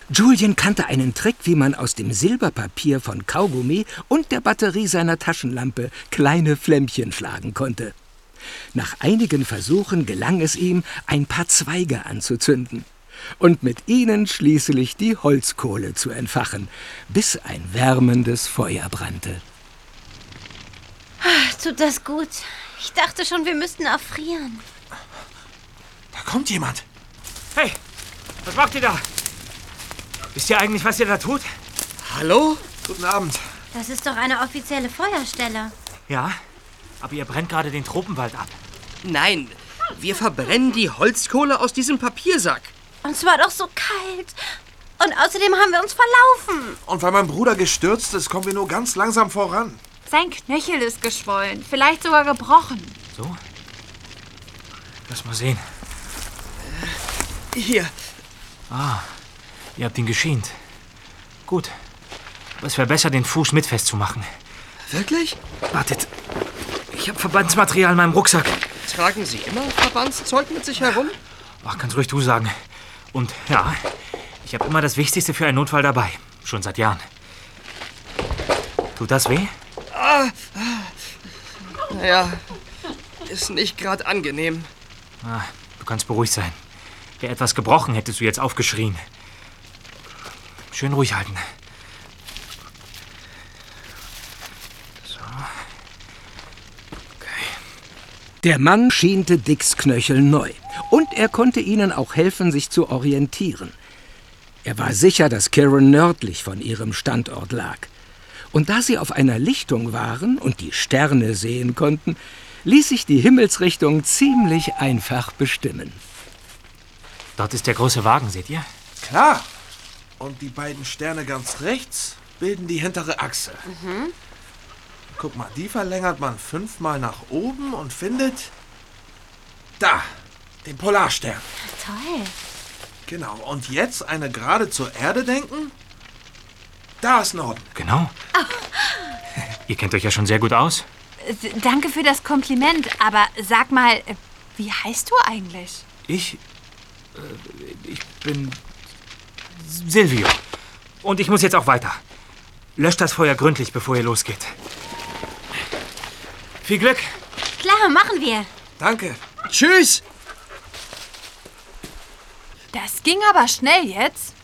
Julian kannte einen Trick, wie man aus dem Silberpapier von Kaugummi und der Batterie seiner Taschenlampe kleine Flämmchen schlagen konnte. Nach einigen Versuchen gelang es ihm, ein paar Zweige anzuzünden und mit ihnen schließlich die Holzkohle zu entfachen, bis ein wärmendes Feuer brannte. Tut das gut. Ich dachte schon, wir müssten erfrieren. Da kommt jemand. Hey, was macht ihr da? Wisst ihr eigentlich, was ihr da tut? Hallo? Guten Abend. Das ist doch eine offizielle Feuerstelle. Ja, aber ihr brennt gerade den Tropenwald ab. Nein, wir verbrennen die Holzkohle aus diesem Papiersack. Und es war doch so kalt. Und außerdem haben wir uns verlaufen. Und weil mein Bruder gestürzt ist, kommen wir nur ganz langsam voran. Sein Knöchel ist geschwollen, vielleicht sogar gebrochen. So? Lass mal sehen. Hier. Ah, ihr habt ihn geschient. Gut. Aber es wäre besser, den Fuß mit festzumachen. Wirklich? Wartet. Ich habe Verbandsmaterial in meinem Rucksack. Tragen Sie immer Verbandszeug mit sich herum? Ach, kannst ruhig du sagen. Und ja, ich habe immer das Wichtigste für einen Notfall dabei. Schon seit Jahren. Tut das weh? Naja, ist nicht gerade angenehm. Ah, du kannst beruhigt sein. Wäre etwas gebrochen, hättest du jetzt aufgeschrien. Schön ruhig halten. So. Okay. Der Mann schiente Dicks Knöchel neu. Und er konnte ihnen auch helfen, sich zu orientieren. Er war sicher, dass Kirin nördlich von ihrem Standort lag. Und da sie auf einer Lichtung waren und die Sterne sehen konnten, ließ sich die Himmelsrichtung ziemlich einfach bestimmen. Dort ist der große Wagen, seht ihr? Klar. Und die beiden Sterne ganz rechts bilden die hintere Achse. Guck mal, die verlängert man 5-mal nach oben und findet... Da, den Polarstern. Toll. Genau, und jetzt eine gerade zur Erde denken. Da ist Norden. Genau. Ihr kennt euch ja schon sehr gut aus. Danke für das Kompliment, aber sag mal, wie heißt du eigentlich? Ich bin Silvio. Und ich muss jetzt auch weiter. Löscht das Feuer gründlich, bevor ihr losgeht. Viel Glück. Klar, machen wir. Danke. Tschüss! Das ging aber schnell jetzt.